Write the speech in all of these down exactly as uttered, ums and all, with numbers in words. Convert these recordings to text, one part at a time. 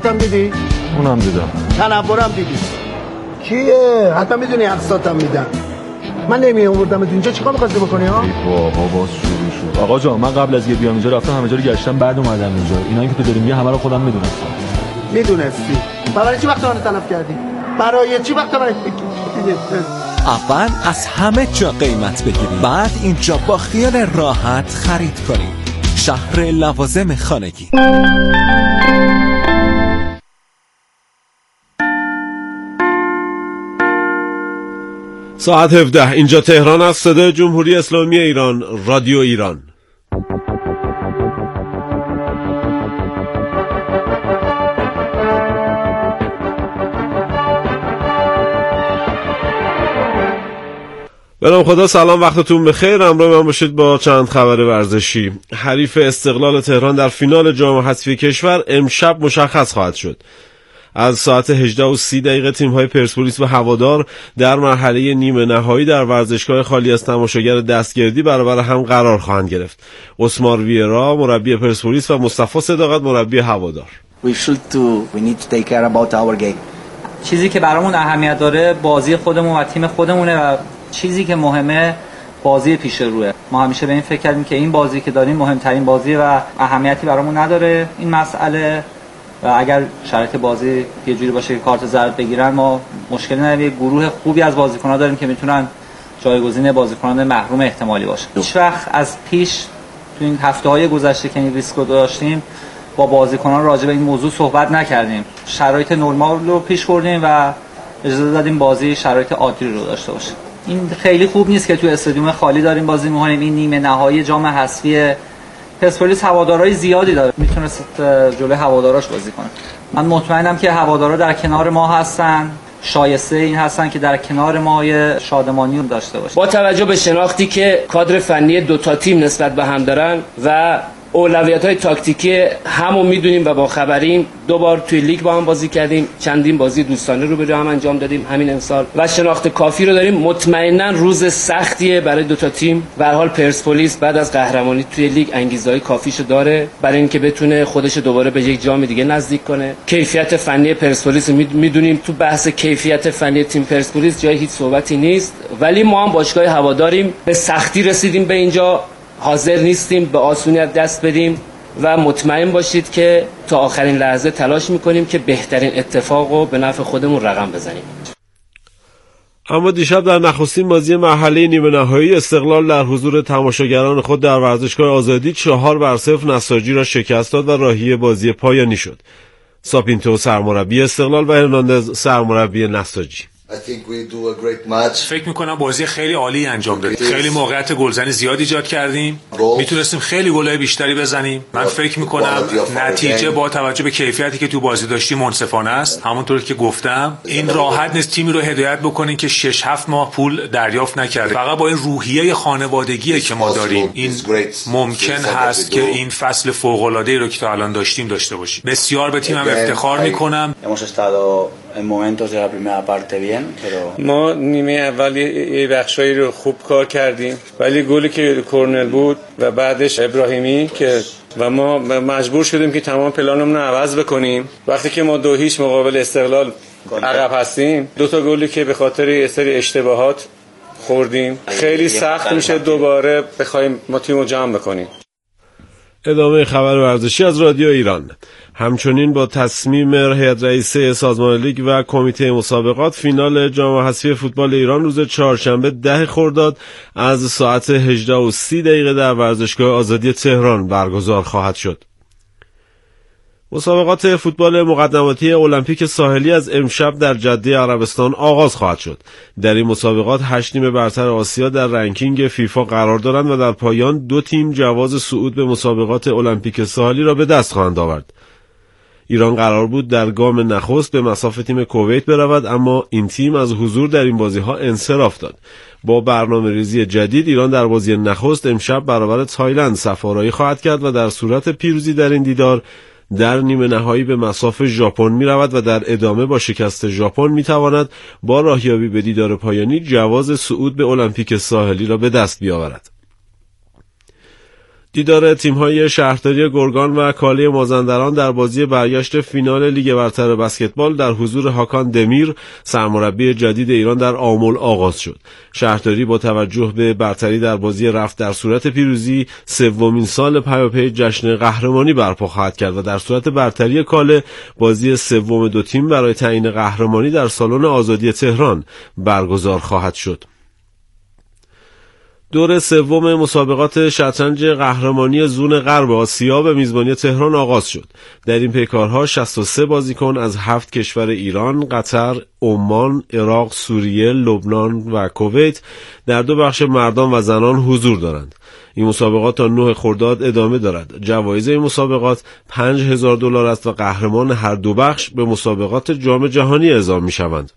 هم دیدی؟ اونم دیدم. تنورم دیدی؟ کیه؟ حتما میدونی عکساتم میدن. من نمی آوردم اینجا چیکار می‌خواستی بکنی ها؟ ای بابا باز شروع شد. آقا جان من قبل از یه بیام اینجا رفتم همه جا رو گشتم بعد اومدم اینجا. اینایی که تو داری میگی همه رو خودم میدونستم. میدونستی؟ برای چی وقت من تلف کردی؟ برای چی وقت من اول از همه جا قیمت بگیرید، بعد اینجا با خیال راحت خرید کنید. شهر لوازم خانگی. ساعت هفده اینجا تهران است. صدای جمهوری اسلامی ایران، رادیو ایران. به نام خدا، سلام، وقتتون بخیر. همراه من باشید با چند خبر ورزشی. حریف استقلال تهران در فینال جام حذفی کشور امشب مشخص خواهد شد. از ساعت هجده و سی دقیقه تیم‌های پرسپولیس و هوادار در مرحله نیمه نهایی در ورزشگاه خالی از تماشاگر دستگردی برابر هم قرار خواهند گرفت. اسمار ویرا مربی پرسپولیس و مصطفی صداقت مربی هوادار. We should do we need to take care about our game. چیزی که برامون اهمیت داره بازی خودمون و تیم خودمونه و چیزی که مهمه بازی پیش روه. ما همیشه به این فکر کردیم که این بازی که داریم مهمترین بازی و اهمیتی برامون نداره این مسئله، و اگر شرایط بازی یه جوری باشه که کارت زرد بگیرن ما مشکلی نداریم. یه گروه خوبی از بازیکن‌ها داریم که میتونن جایگزین بازیکنان محروم احتمالی باشن. هیچ وقت از پیش تو این هفته‌های گذشته که این ریسک رو داشتیم با بازیکنان راجع به این موضوع صحبت نکردیم. شرایط نرمال رو پیش بردیم و اجازه دادیم بازی شرایط عادی رو داشته باشه. این خیلی خوب نیست که تو استادیوم خالی داریم بازی می‌کنیم. این نیمه نهایی جام حذفی پرسپولیس هوادارهای زیادی داره، میتونست جلوی هواداراش بازی کنه. من مطمئنم که هوادارا در کنار ما هستن، شایسته این هستن که در کنار ما یه شادمانی رو داشته باشن. با توجه به شناختی که کادر فنی دو تا تیم نسبت به هم دارن و اولویت‌های تاکتیکی همو میدونیم و با خبریم. دو بار توی لیگ با هم بازی کردیم، چندین بازی دوستانه رو به هم انجام دادیم همین امسال و شناخت کافی رو داریم. مطمئنا روز سختیه برای دو تا تیم. به هر حال پرسپولیس بعد از قهرمانی توی لیگ انگیزه‌های کافیشو داره برای اینکه بتونه خودش دوباره به یک جام دیگه نزدیک کنه. کیفیت فنی پرسپولیس میدونیم، تو بحث کیفیت فنی تیم پرسپولیس جای هیچ صحبتی نیست، ولی ما هم باشگاه هواداریم، به سختی رسیدیم به اینجا، حاضر نیستیم به آسونیت دست بدیم و مطمئن باشید که تا آخرین لحظه تلاش میکنیم که بهترین اتفاق رو به نفع خودمون رقم بزنیم. اما دیشب در نخستین بازی مرحله نیمه نهایی استقلال در حضور تماشاگران خود در ورزشگاه آزادی چهار بر صفر نساجی را شکست داد و راهی بازی پایانی شد. ساپینتو سرمربی استقلال و هرناندز سرمربی نساجی. فکر میکنم بازی خیلی عالی انجام دادیم. خیلی موقعیت گلزنی زیاد ایجاد کردیم، میتونستیم خیلی گلای بیشتری بزنیم. من فکر میکنم نتیجه با توجه به کیفیتی که تو بازی داشتیم منصفانه است. همونطور که گفتم این راحت نیست تیمی رو هدایت بکنین که شش هفت ماه پول دریافت نکرده. فقط با این روحیه خانوادگی که ما داریم این ممکن هست که این فصل فوق العاده رو که تا الان داشتیم داشته باشیم. بسیار به تیمم افتخار میکنم. ما نیمه اولی یه بخشایی رو خوب کار کردیم، ولی گلی که کورنل بود و بعدش ابراهیمی که و ما مجبور شدیم که تمام پلانمون رو عوض بکنیم. وقتی که ما دو هیچ مقابل استقلال عقب هستیم، دو تا گلی که به خاطر یه سری اشتباهات خوردیم، خیلی سخت میشه دوباره بخوایم ما تیمو جمع بکنیم. ادامه خبر ورزشی از رادیو ایران. همچنین با تصمیم هیئت رئیسه سازمان لیگ و کمیته مسابقات فینال جام حذفی فوتبال ایران روز چهارشنبه ده خرداد از ساعت هجده و سی دقیقه در ورزشگاه آزادی تهران برگزار خواهد شد. مسابقات فوتبال مقدماتی المپیک ساحلی از امشب در جده عربستان آغاز خواهد شد. در این مسابقات هشت تیم برتر آسیا در رنکینگ فیفا قرار دارند و در پایان دو تیم جواز صعود به مسابقات المپیک ساحلی را به دست خواهند آورد. ایران قرار بود در گام نخست به مصاف تیم کویت برود، اما این تیم از حضور در این بازی‌ها انصراف داد. با برنامه‌ریزی جدید ایران در بازی نخست امشب برابر تایلند سفارایی خواهد کرد و در صورت پیروزی در این دیدار در نیمه نهایی به مصاف ژاپن می رود و در ادامه با شکست ژاپن می تواند با راهیابی به دیدار پایانی جواز صعود به المپیک ساحلی را به دست بیاورد. دیدار تیم‌های شهرداری گرگان و کاله مازندران در بازی برگشت فینال لیگ برتر بسکتبال در حضور هاکان دمیر سرمربی جدید ایران در آمل آغاز شد. شهرداری با توجه به برتری در بازی رفت در صورت پیروزی سومین سال پیاپی جشن قهرمانی برپا خواهد کرد و در صورت برتری کاله بازی سوم دو تیم برای تعیین قهرمانی در سالن آزادی تهران برگزار خواهد شد. دور سوم مسابقات شطرنج قهرمانی زون غرب آسیا به میزبانی تهران آغاز شد. در این پیکارها شصت و سه بازیکن از هفت کشور ایران، قطر، عمان، عراق، سوریه، لبنان و کویت در دو بخش مردان و زنان حضور دارند. این مسابقات تا نه خرداد ادامه دارد. جوایز این مسابقات پنج هزار دلار است و قهرمان هر دو بخش به مسابقات جام جهانی اعزام می‌شوند.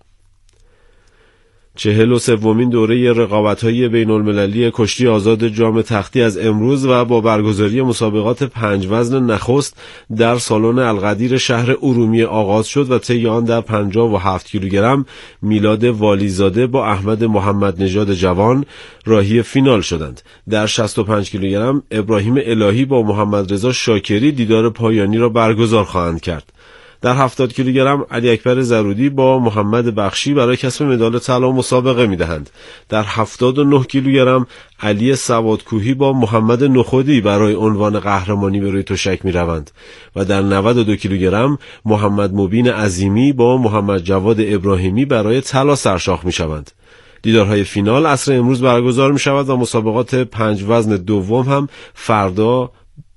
چهل و سومین دوره رقابت‌های بین‌المللی کشتی آزاد جام تختی از امروز و با برگزاری مسابقات پنج وزن نخست در سالن القدیر شهر ارومیه آغاز شد و طی آن در پنجاه و هفت کیلوگرم میلاد والیزاده با احمد محمد نژاد جوان راهی فینال شدند. در شصت و پنج کیلوگرم ابراهیم الهی با محمد رضا شاکری دیدار پایانی را برگزار خواهند کرد. در هفتاد کیلوگرم علی اکبر زرودی با محمد بخشی برای کسب مدال طلا مسابقه می‌دهند. در هفتاد و نه کیلوگرم علی سوادکوهی با محمد نخودی برای عنوان قهرمانی به روی تشک می‌روند و در نود و دو کیلوگرم محمد مبین عظیمی با محمد جواد ابراهیمی برای طلا سرشاخ می‌شوند. دیدارهای فینال عصر امروز برگزار می‌شود و مسابقات پنج وزن دوم هم فردا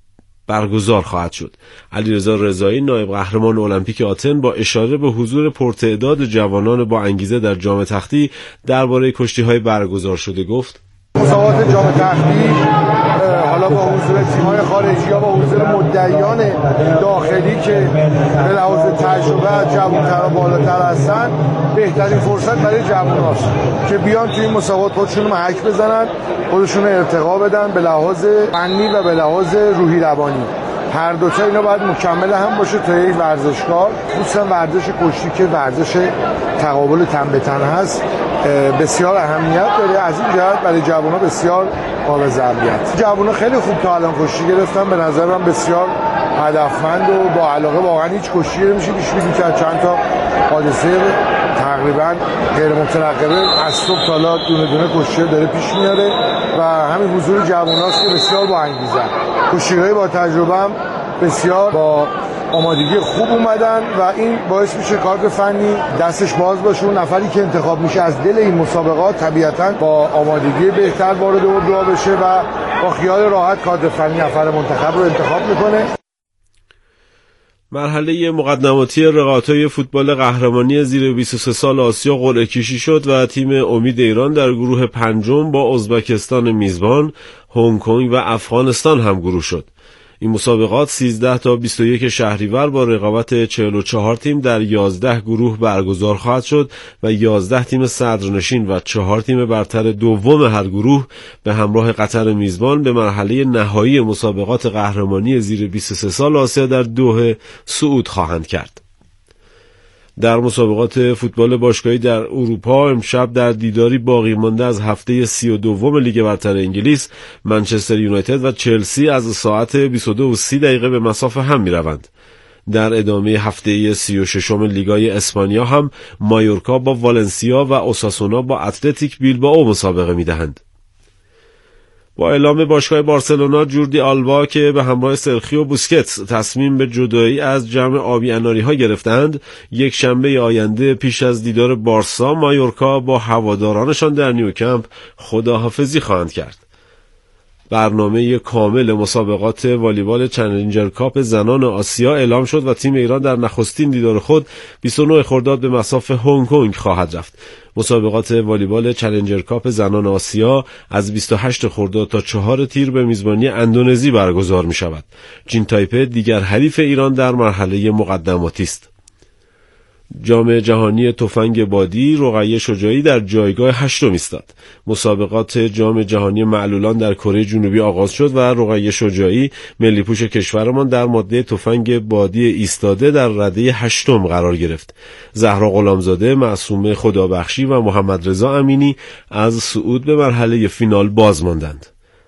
برگزار خواهد شد. علیرضا رضایی نایب قهرمان المپیک آتن با اشاره به حضور پرتعداد جوانان با انگیزه در جام تختی درباره کشتی‌های برگزار شده گفت: مسابقات جام تختی حالا با حضور تیم‌های خارجی یا با حضور مدعیان داخلی که به لحاظ تجربه از جوان‌تر و بالاتر هستن بهترین فرصت برای جوان‌هاست که بیان توی این مسابقات خودشون محک بزنن، خودشون ارتقا بدن به لحاظ فنی و به لحاظ روحی روانی. هر دو تا اینا باید مکمل هم باشه تا یک ورزشکار، خصوصا ورزش کشتی که ورزش تقابل تن به تن هست، بسیار اهمیت داره. از این جهت برای جوان‌ها بسیار قابل ضربیت. جوان‌ها خیلی خوب تا الان کشتی گرفتن، به نظر من بسیار هدفمند و با علاقه. واقعا هیچ کشتی نمیشه پیش بینی کرد. چند تا حادثه تقریبا غیر مترقبه از صبح تا حالا دونه دونه کشتی داره پیش میاره و همین حضور جواناست که بسیار با انگیزه. کشتی‌های با تجربه هم بسیار با آمادگی خوب اومدن و این باعث میشه کادر فنی دستش باز باشه. اون نفری که انتخاب میشه از دل این مسابقات طبیعتاً با آمادگی بهتر وارد اردوها بشه و با خیال راحت کادر فنی نفر منتخب رو انتخاب میکنه. مرحله مقدماتی رقابت‌های فوتبال قهرمانی زیر بیست و سه سال آسیا قرعه کشی شد و تیم امید ایران در گروه پنجم با ازبکستان میزبان، هنگ کنگ و افغانستان هم گروه شد. این مسابقات سیزده تا بیست و یک شهریور با رقابت چهل و چهار تیم در یازده گروه برگزار خواهد شد و یازده تیم صدرنشین و چهار تیم برتر دوم هر گروه به همراه قطر میزبان به مرحله نهایی مسابقات قهرمانی زیر بیست و سه سال آسیا در دوحه صعود خواهند کرد. در مسابقات فوتبال باشگاهی در اروپا امشب در دیداری باقی مانده از هفته سی و دوم لیگ برتر انگلیس منچستر یونایتد و چلسی از ساعت بیست و دو و سی دقیقه به مسافه هم می روند. در ادامه هفته سی و ششم لیگای اسپانیا هم مایورکا با والنسیا و اوساسونا با اتلتیک بیلبائو مسابقه می دهند. با اعلام باشگاه بارسلونا جوردی آلبا که به همراه سرخی و بوسکتس تصمیم به جدایی از جمع آبی اناری ها گرفتند، یک شنبه آینده پیش از دیدار بارسا مایورکا با هوادارانشان در نیوکمپ خداحافظی خواهند کرد. برنامه کامل مسابقات والیبال چالنجر کاپ زنان آسیا اعلام شد و تیم ایران در نخستین دیدار خود بیست و نه خرداد به مصاف هنگ کنگ خواهد رفت. مسابقات والیبال چالنجر کاپ زنان آسیا از بیست و هشت خرداد تا چهار تیر به میزبانی اندونزی برگزار می شود. جین تایپه دیگر حریف ایران در مرحله مقدماتی است. جام جهانی تفنگ بادی رقیه شجاعی در جایگاه هشتم ایستاد. مسابقات جام جهانی معلولان در کره جنوبی آغاز شد و رقیه شجاعی ملی پوش کشورمان در ماده تفنگ بادی ایستاده در رده هشتم قرار گرفت. زهرا غلامزاده، معصومه خدابخشی و محمد رضا امینی از صعود به مرحله فینال باز ماندند.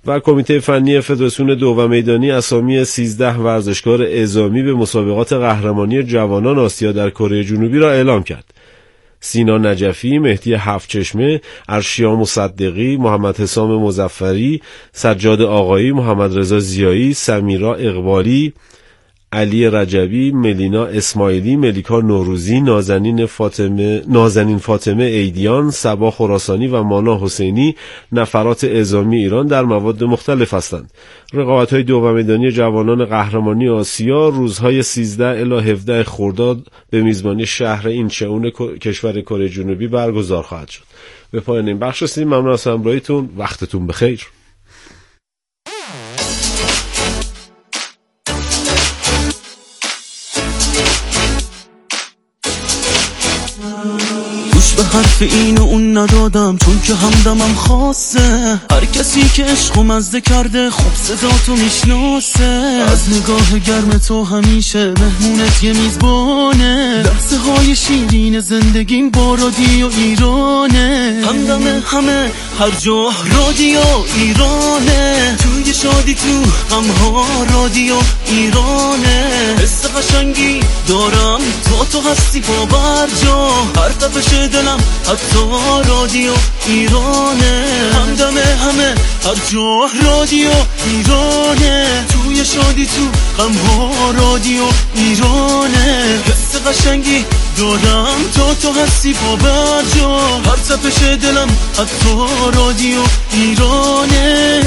و کمیته فنی فدراسیون دو و میدانی اسامی سیزده ورزشکار اعزامی به مسابقات قهرمانی جوانان آسیا در کره جنوبی را اعلام کرد. سینا نجفی، مهدی هفت‌چشمه، ارشیا مصدقی، محمد حسام مظفری، سجاد آقایی، محمد رضا زیایی، سمیرا اقبالی، علی رجبی، ملینا اسماعیلی، ملیکا نوروزی، نازنین فاطمه نازنین فاطمه ایدیان، صبا خراسانی و مانا حسینی نفرات اعزامی ایران در مواد مختلف هستند. رقابت‌های دو و میدانی جوانان قهرمانی آسیا روزهای سیزده الی هفده خرداد به میزبانی شهر اینچئون کشور کره جنوبی برگزار خواهد شد. به پایان این بخش رسیدیم. ممنون از همراهیتون. وقتتون بخیر. به حرف این و اون ندادم چون که همدمم خاصه. هر کسی که عشق و مزده کرده خب صدا تو میشناسه. از نگاه گرم تو همیشه مهمونت یه میزبانه. لحظه های شیرین زندگیم با رادیو ایرانه. همدم همه هر جا رادیو ایرانه. توی شادی تو غمها رادیو ایرانه. حس قشنگی دارم تا تو هستی با برجا. هر تپش دلم حتی رادیو ایرانه. همدم همه هر جا رادیو ایرانه. توی شادی تو غمها رادیو ایرانه. حس قشنگی دارم تا تو هستی با برجا. هر تپش دلم حتی رادیو ایرانه.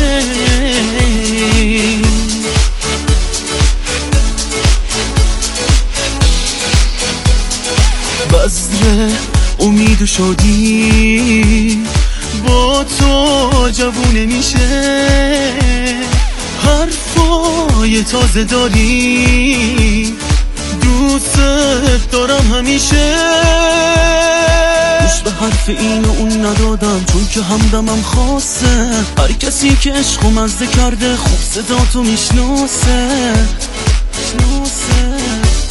بذره امید و شادی با تو جوونه میشه. حرفای تازه داری دوست دارم همیشه. گوش به حرف این و اون ندادم چون که همدمم خاصه. هر کسی که عشق و مزده کرده خوب صدا تو میشناسه. شناسه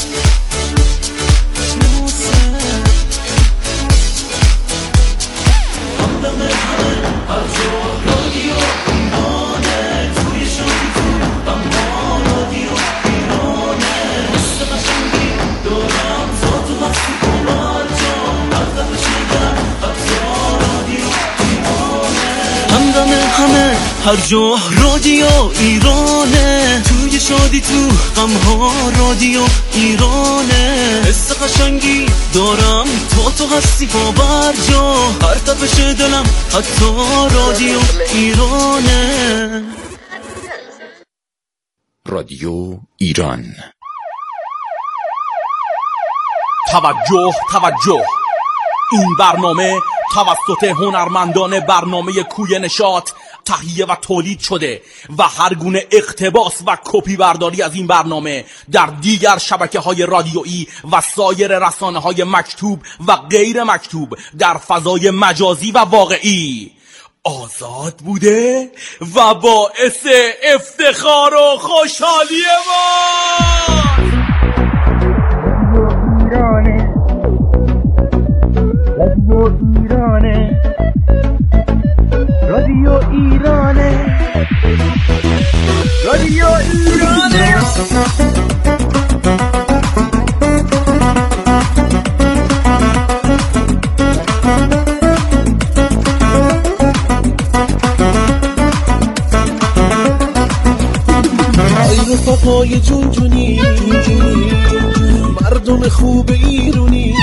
هر جا رادیو ایرانه. توی شادی تو غمها رادیو ایرانه. حس قشنگی دارم تا تو هستی با برجا. هر تپش دلم حتی رادیو ایرانه. رادیو ایران. توجه توجه، این برنامه توسط هنرمندان برنامه کوی نشاط تهیه و تولید شده و هر گونه اقتباس و کپی برداری از این برنامه در دیگر شبکه‌های رادیویی و سایر رسانه‌های مکتوب و غیر مکتوب در فضای مجازی و واقعی آزاد بوده و باعث افتخار و خوشحالی ما. رادیو ایرانه. رادیو ایرانه. ای رفقای جون جونی، مردم خوب ایرونی،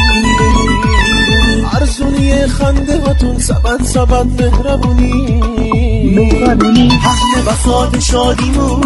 ارزونی خنده هاتون سبد سبد مهربونی، اهل بساط شادیمون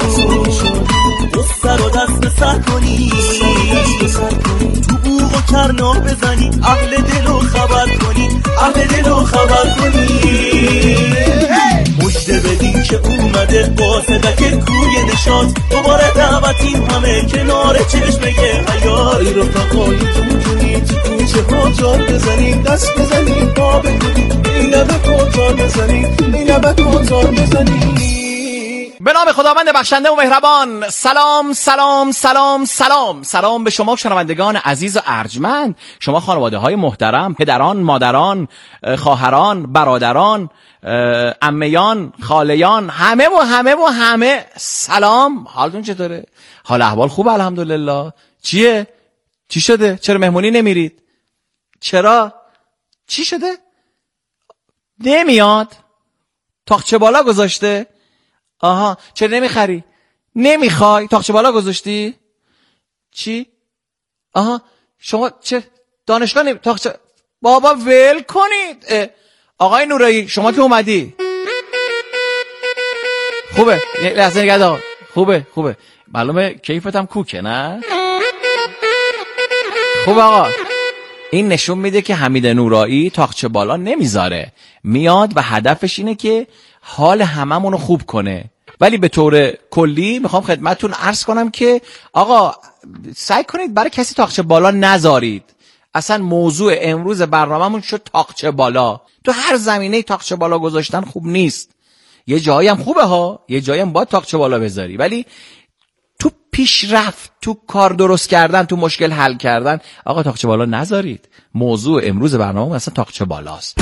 دست رو دست سر کنی، تو بوق و کرنا بزنی، اهل دلو خبر کنی، اهل دلو خبر کنی. مجده بدین که اومده قاصدک کوی نشاط، دوباره دعوتیم همه کنار چشمه حیات. ای رفقای جون جونی تو کوچه ها جار بزنیم، دست بزنیم با بگونیم، این لبه کن جار بزنیم، این لبه کن جار بزنیم. به نام خداوند بخشنده و مهربان. سلام سلام سلام سلام سلام به شما شنوندگان عزیز و ارجمند، شما خانواده های محترم، پدران، مادران، خواهران، برادران، عمیان، خالیان، همه و همه و همه سلام. حالتون چطوره؟ حال احوال خوب الحمدلله. چیه؟ چی شده؟ چرا مهمونی نمیرید؟ چرا؟ چی شده؟ نمیاد؟ تاقچه بالا گذاشته؟ آها. چرا نمیخری؟ نمیخوای؟ تاقچه بالا گذاشتی؟ چی؟ آها. شما چه دانشگاه نمی... تاقچه بابا ول کنید. آقای نورایی شما که اومدی خوبه؟ یه لحظه نگه دار. خوبه خوبه معلومه کیفت هم کوکه نه؟ خوب آقا. این نشون میده که حمید نورایی تاقچه بالا نمیذاره، میاد و هدفش اینه که حال هممونو خوب کنه. ولی به طور کلی میخوام خدمتتون عرض کنم که آقا سعی کنید برای کسی تاقچه بالا نذارید. اصلا موضوع امروز برنامه‌مون شد تاقچه بالا. تو هر زمینه تاقچه بالا گذاشتن خوب نیست. یه جایی هم خوبه ها، یه جایی هم باید تاقچه بالا بذاری، ولی تو پیشرفت، تو کار درست کردن، تو مشکل حل کردن آقا تاقچه بالا نذارید. موضوع امروز برنامه اصلا تاقچه بالاست.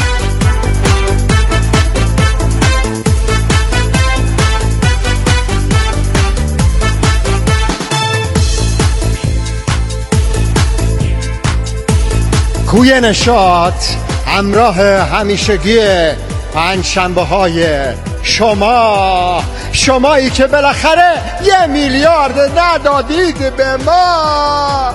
کوی نشاط همراه همیشگی پنج شنبه های شما، شمایی که بالاخره یه میلیارد ندادید به ما.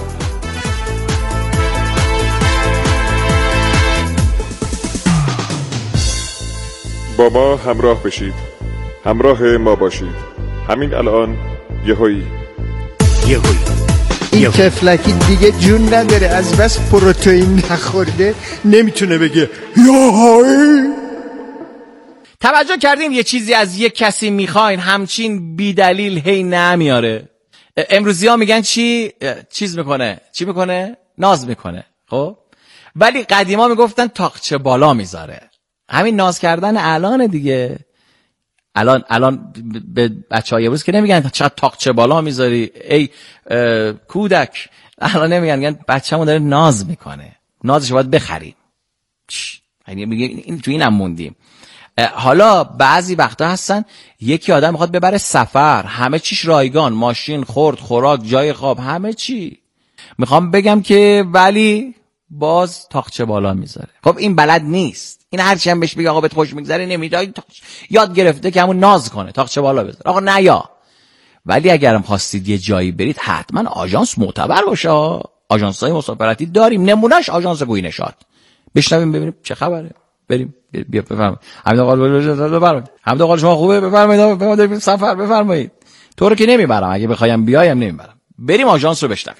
با ما همراه بشید، همراه ما باشید. همین الان یهویی یهویی این تفلکی دیگه جون نداره، از بس پروتئین نخورده نمیتونه بگه یهویی. توجه کردین یه چیزی از یک کسی میخواین همچین بی دلیل هی نمیاره. امروزی ها میگن چی چیز میکنه، چی میکنه، ناز میکنه. خب ولی قدیما میگفتن تاقچه بالا میذاره. همین ناز کردن الان دیگه. الان الان به بچهای امروز که نمیگن چقدر تاقچه بالا میذاری ای کودک، الان نمیگن، میگن بچه‌مون داره ناز میکنه، نازش باید بخریم. یعنی میگه این تو اینم موندیم. حالا بعضی وقتا هستن یکی آدم میخواد ببره سفر، همه چیش رایگان، ماشین، خورد، خوراک، جای خواب، همه چی. میخوام بگم که ولی باز تاقچه بالا میذاره. خب این بلد نیست. این هرچی هم بهش بگه آقا بهت خوش میگذره نمیره، یاد گرفته که همون ناز کنه، تاقچه بالا بذاره. آقا نه یا. ولی اگرم خواستید یه جایی برید حتما آژانس معتبر باشه. آژانس‌های مسافرتی داریم، نمونهش آژانس کوی نشاط. بشنویم ببینیم چه خبره. بریم بیا بفرمایید. حمید آقا بفرمایید. حمید آقا شما خوبه؟ بفرمایید. بفرمایید سفر بفرمایید. تو رو که نمیبرم، اگه بخوایم بیایم نمیبرم. بریم آژانس رو بشنویم.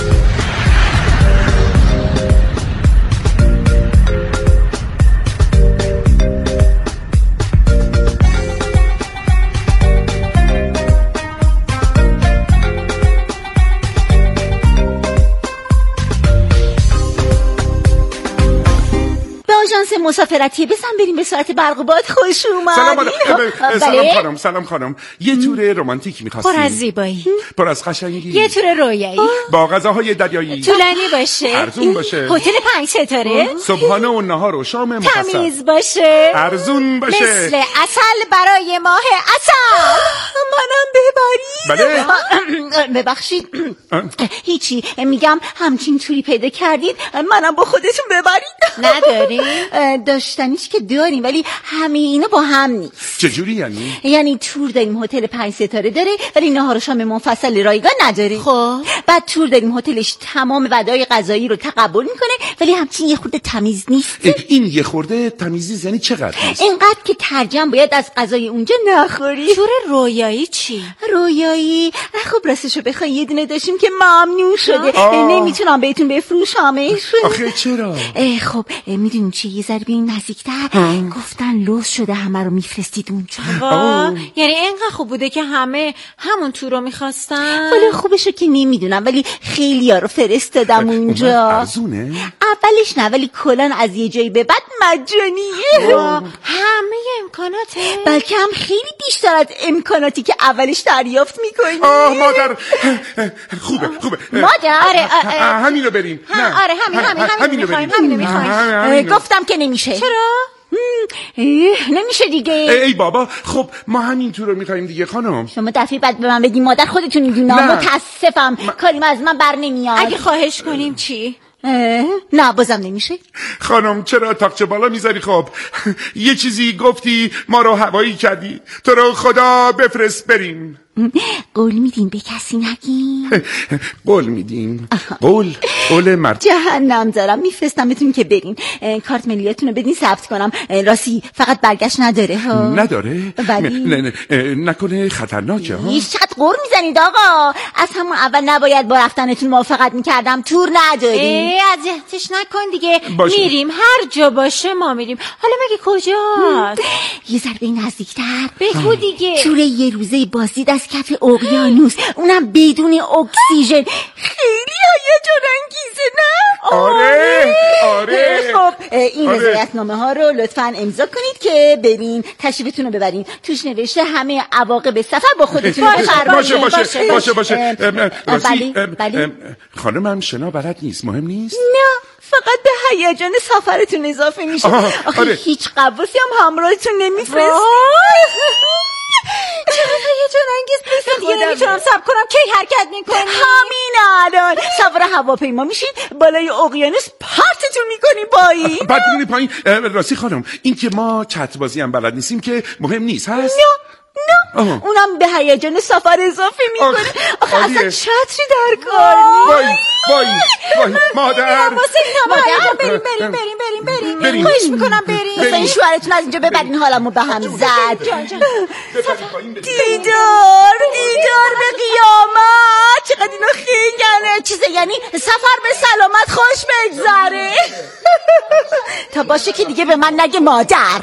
آژانس مسافرتی بزن بریم به ساعت برق و باد. خوش اومدی. سلام سلام خانم، سلام خانم. یه تور رمانتیک می‌خواستیم. پر از زیبایی، پر از قشنگی. یه تور رویایی با غذاهای دریایی، طولانی باشه، ارزون باشه، هتل پنج ستاره، صبحانه و نهار و شام مفصل، تمیز باشه، ارزون باشه، مثل عسل برای ماه عسل. منم ببرید. بله. ببخشید هیچی، میگم همچین توری پیدا کردید منم با خودتون ببرید. نداریم؟ داشتنیش که داریم ولی همه اینا با هم نیست. چجوری یعنی؟ یعنی تور داریم هتل پنج ستاره داره ولی نهار و شام منفصل رایگان نداره. خب بعد تور داریم هتلش تمام وعده‌های غذایی رو تقبل میکنه ولی همچین یه خورده تمیز نیست. این یه خورده تمیز یعنی چقدر نیست؟ اینقدر که ترجم باید از غذای اونجا نخوری. تور رویایی چی؟ رویایی خب راستشو بخوای یه دونه داشتیم که ممنوع شده. نمیتونم بهتون بفروشمش. آخه چرا؟ خب میدونیم چی، یه ذره بیاین نزدیکتر. گفتن لوس شده همه رو میفرستید اونجا. یعنی اینقدر خوب بوده که همه همون تور رو میخواستن؟ ولی خوبشو که نمیدونم ولی خیلی ها رو فرستادم اونجا. ارزونه؟ اولش نه، ولی کلان از یه جایی به بعد مجانیه. همه امکاناته؟ بلکه هم خیلی بیشتر از امکاناتی که اولش دریافت میکنی. آه مادر خوبه خوبه مادر آره همینو بریم. نه آره همین همین همین میخوایم همینو میخوایم. گفتم که نمیشه. چرا؟ نمیشه دیگه. ای بابا خب ما همینطور رو میخوایم دیگه خانم. شما دفعه بعد به من بگی مادر خودتون میدونم. متاسفم ما... کاریم از من بر نمیاد. اگه خواهش کنیم چی؟ نه بازم نمیشه. خانم چرا تاقچه بالا میذاری؟ خب یه چیزی گفتی ما رو هوایی کردی، تو رو خدا بفرست بریم. قول میدین به کسی نگیم؟ قول میدیم. قول قول مرد. جهنم دارم میفرستمتون که برین. کارت ملیتون رو بدین ثبت کنم. راستی فقط برگشت نداره ها. نداره؟ ولی نه نه نه نکنه خطرناکه ها. هیچ چقدر قور میزنید آقا. از همون اول نباید با رفتنتون موافقت میکردم. تور نداریم. اذیتش نکن دیگه. باشه. میریم هر جا باشه ما میریم. حالا مگه کجاست؟ یه ذره به نزدیکتر. بگو دیگه. توره یه روزه بازدید از کف اقیانوس، اونم بدون اکسیژن. خیلی هیجان انگیزه نه؟ آره آره. خب این رضایتنامه ها رو لطفاً امضا کنید که برین تشریفتون رو ببرین. توش نوشته همه عواقب سفر با خودتون بفرمایید. باشه باشه باشه باشه. بله بله. خانمم شنا بلد نیست، مهم نیست. نه فقط به هیجان سفرتون اضافه میشه. آخه آره. هیچ قبوسی هم همراهتون نمیفرست. چرا هیجان انگیز نیست؟ دیگه نمیتونم صبر کنم. کی حرکت میکنی؟ همین الان سوار هواپیما میشین، بالای اقیانوس پرتتون میکنی پایین. بعد میری پایین. راستی خانم این که ما چت بازی هم بلد نیستیم که مهم نیست هست؟ نه نه اونم به هیجان سفر اضافه میکنه. آخه اصلا چتری در کار نیست. وای وای وای مادر. مادر بریم بریم بریم بریم بریم. خواهش میکنم بریم. مثلا این شوهرتون از اینجا ببرین حالمو به هم زد. دیدار دیدار به قیامت. چقدر اینا خیلی چیزه، یعنی سفر به سلامت خوش بگذره. تا باشه که دیگه به من نگه مادر.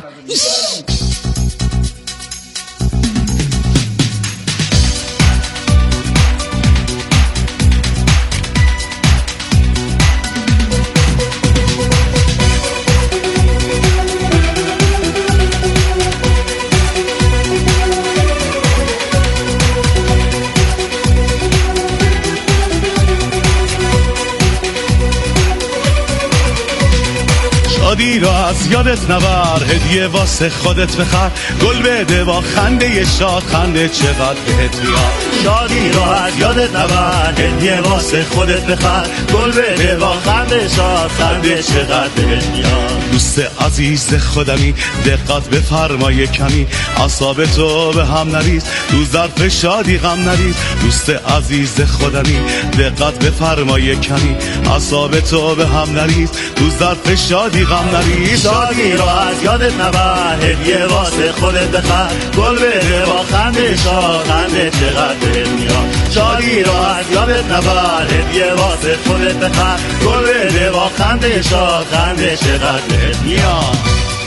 شادی را از یادت نبر، هدیه واسه خودت بخر، گل بده با خنده شاد، خنده چقدر بهت میاد. شادی را از یادت نبر، هدیه واسه خودت بخر، گل بده با خنده شاد، خنده چقدر بهت میاد. دوست عزیز خودمی دقت بفرمای کمی، اعصاب تو به هم نریز، تو ظرف شادی غم نریز. دوست عزیز خودمی دقت بفرمای کمی، اعصاب تو به هم نریز، تو ظرف شادی غم نریز. شادی را از یادت نبر، هدیه واسه خودت بخر، گل بده با خنده شاد، خنده چقدر بهت میاد. شادی را از یادت نبر، هدیه واسه خودت بخر، گل بده با خنده شاد، خنده چقدر بهت میاد.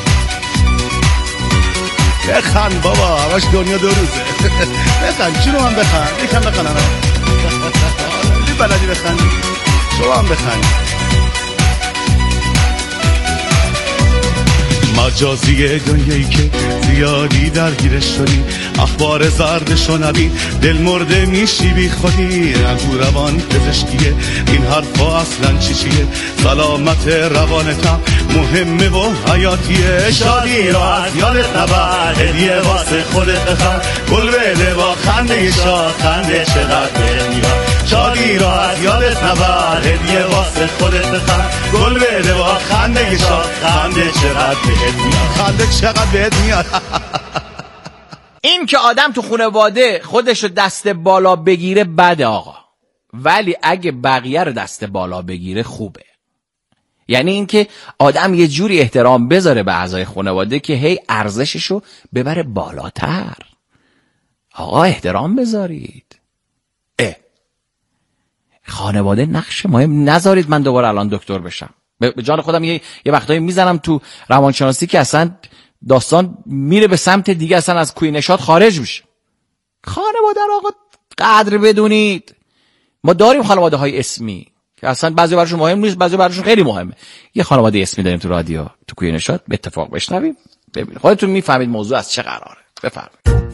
بخند بابا، همش دنیا دو روزه. بخند، چی رو هم بخند؟ یکم بخند همه لی بلدی بخندی، شما هم بخند. مجازی دنیایی که زیادی درگیرش شدی، اخبار زردشو نبین، دل مرده میشی بی خودی. نگو روان پزشکیه، این حرفا اصلا چی چیه؟ سلامت روانتم مهمه و حیاتیه. شادی را از یادت نبر، هدیه واسه خودت بخر، گل بده با خنده شاد، خنده چقدر بهت میاد. شادی را از یادت نبر، هدیه واسه خودت بخر، گل بده با خنده شاد، خنده چقدر بهت میاد، خنده چقدر بهت میاد. این که آدم تو خانواده خودش رو دست بالا بگیره بده آقا، ولی اگه بقیه رو دست بالا بگیره خوبه. یعنی این که آدم یه جوری احترام بذاره به اعضای خانواده که هی ارزششو ببره بالاتر. آقا احترام بذارید. اه خانواده نقش مهم نذارید من دوباره الان دکتر بشم. به جان خودم یه, یه وقتایی میزنم تو روانشناسی که اصلا داستان میره به سمت دیگه، اصلا از کوی نشاط خارج میشه. خانواده رو آقا قدر بدونید. ما داریم خانواده های اسمی، که اصلا بعضی براشون مهم نیست، بعضی براشون خیلی مهمه. یه خانواده اسمی داریم تو رادیو تو کوی نشاط، به اتفاق بشنویم ببینید خودتون میفهمید موضوع از چه قراره. بفرمایید.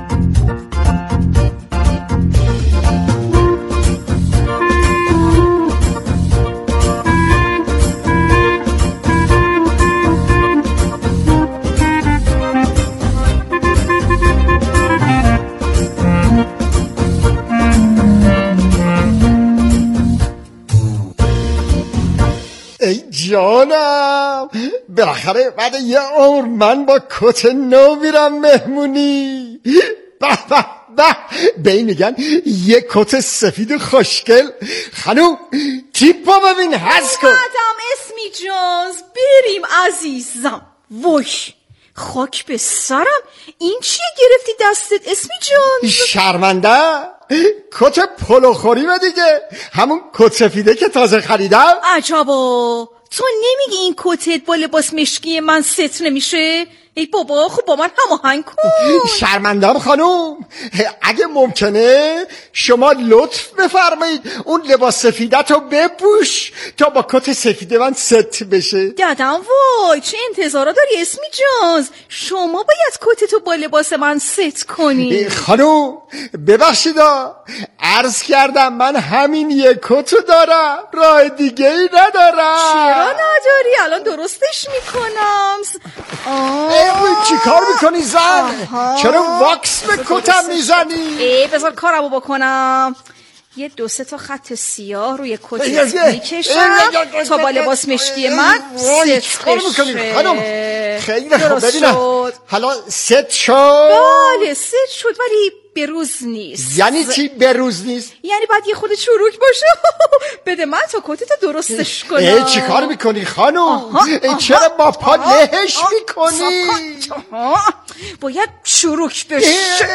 ای جانم، بالاخره بعد یه عمر من با کت نو میرم مهمونی. به به به به این میگن یه کت سفید خوشگل. خانوم تیپو ببین هست کن. مادام اسمی جونز بریم عزیزم. وای خاک به سرم، این چیه گرفتی دستت اسمی جونز؟ شرمنده، کت پلوخوری به دیگه، همون کت سفیده که تازه خریدم. عجبا، تو نمیگی این کتت با لباس مشکی من ست نمیشه؟ ای بابا خب با من هماهنگ کن. شرمندم خانوم، اگه ممکنه شما لطف بفرمایید اون لباس سفیدتو بپوش تا با کت سفید من ست بشه. دادم وای چه انتظارا داری اسمی جونز، شما باید کتتو با لباس من ست کنی. خانوم ببخشیدا، عرض کردم من همین یک کتو دارم، راه دیگه ای ندارم. چرا نداری؟ الان درستش میکنم. آه چی کار میکنی زن؟ چرا واکس به کتم میزنی؟ ای بذار کارمو بکنم. یه دو سه تا خط سیاه روی کتت میکشم تا با لباس مشکی من ست بشه. خانم خیلی خوب، ببینم حالا ست شد؟ بله ست شد ولی بروز نیست. یعنی چی بروز نیست؟ یعنی باید یه خود چروک باشه. بده من تا کتتو درستش کنم. ای چی کار میکنی خانم؟ ای چرا با پا لهش میکنی؟ باید چروک بشه.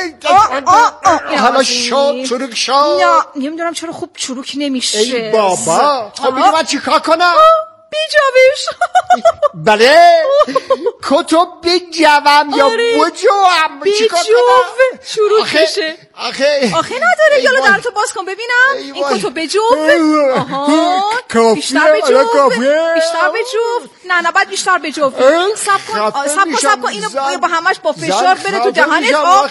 حالا شد چروک شد؟ نه نمیدونم چرا خوب چروک نمیشه. ای بابا خب میگه من چی کار کنم؟ بیجاوش. بله کتو بجوم یا بجوم؟ بیجوه چروک بشه. آخه آخه نداره. یالا درتو باز کن ببینم. این کتو بجوه. آها بیشتر بجوه، بیشتر بجوه. نه نه باید بیشتر بجوه. سب کن سب کن سب کن اینو با همش با فشار بره تو دهنت. آها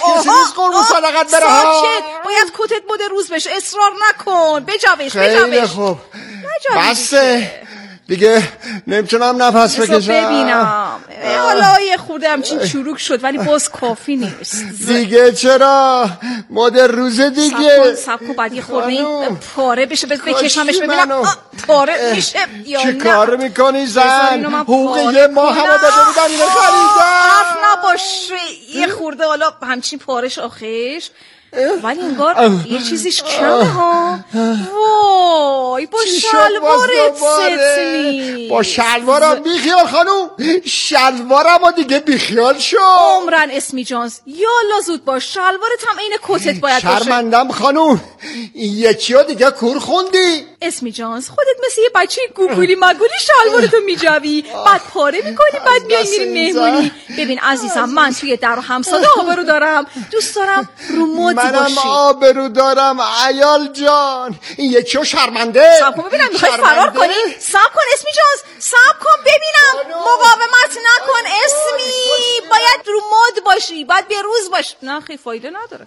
ساکت، باید کتت مد روز بشه، اصرار نکن. بجوش بجوش. خیلی خوب بسه دیگه، نمیتونم نفس بکشم. ببینم حالا یه خورده همچین چروک شد ولی باز کافی نیست دیگه. چرا مد روز دیگه؟ سب کن سب کن بعد یه خورده این پاره بشه بکشمش ببینم پاره میشه یا نه. چه کار میکنی زن؟ حقوق یه ماه همه داده بودن اینو خریدم. حرف نباشه یه خورده حالا همچین پارش آخیش ولی انگار یه چیزیش کمه ها. وای با شلوارت ست نیست. با شلوارم بیخیال خانوم، شلوارم ها دیگه بیخیال شو. عمرن اسمی جانز یالا زود باش، شلوارت هم این کتت باید باشه. شرمندم خانوم، یکی ها دیگه کور خوندی. اسمی جانز خودت مثل یه بچه گوگولی مگولی شلوارتو میجوی بعد پاره میکنی بعد میای میری مهمونی. ببین عزیزم من توی در و همساده آبرو دارم، دوست دارم رو مد باشی. منم آبرو دارم عیال جان. این یکی ها شرمنده. سب کن ببینم میخوای فرار کنی؟ سب کن اسمی جانز سب کن ببینم. مقاومت نکن اسمی، باید رو مد باشی، باید به روز باشی. نه خیلی فایده نداره.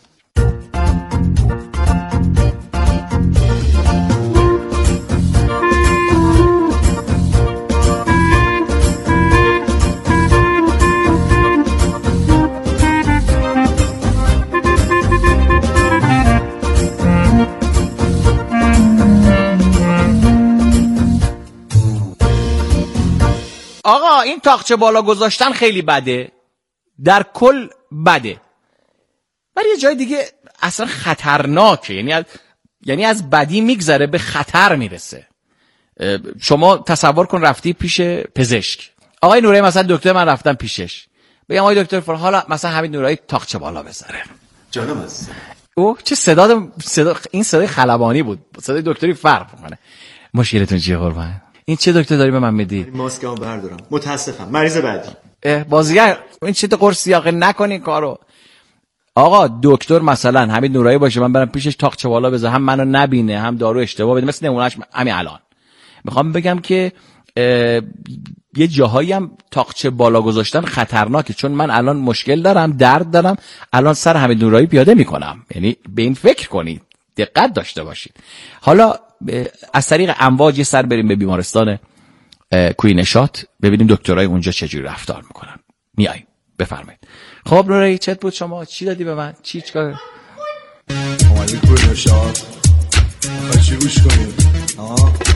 آقا این تاقچه بالا گذاشتن خیلی بده، در کل بده، ولی یه جای دیگه اصلا خطرناکه. یعنی از یعنی از بدی میگذره به خطر میرسه. شما تصور کن رفتی پیش پزشک، آقای نورایی مثلا دکتر من رفتم پیشش، بگم آقای دکتر فر حالا مثلا همین نورایی تاقچه بالا بذاره. جانم هست. اوه چه صدا, صدا این صدای خلبانی بود، صدای دکتری فرق میکنه. مشکلتون چیه قربان؟ این چه دکتر داری به من میدی؟ ماسکمو بردارم. متاسفم. مریض بعدی. بازیگر این چه قرص سیاقه نکنین کارو. آقا دکتر مثلا حمید نورایی باشه، من برم پیشش تاقچه بالا بذارم، هم منو نبینه هم دارو اشتباه بده، مثل نمونهش همین الان میخوام بگم که یه جاهایی هم تاقچه بالا گذاشتن خطرناکه، چون من الان مشکل دارم، درد دارم، الان سر حمید نورایی پیاده میکنم. یعنی به این فکر کنید، دقت داشته باشید. حالا از طریق امواج یه سر بریم به بیمارستان کوی نشاط ببینیم دکترای اونجا چجوری رفتار میکنن. میایم بفرمایید. خب نورایی چت بود، شما چی دادی به من؟ چی چیکار؟ اومدی کوی نشاط چی گوش کنیم؟ آها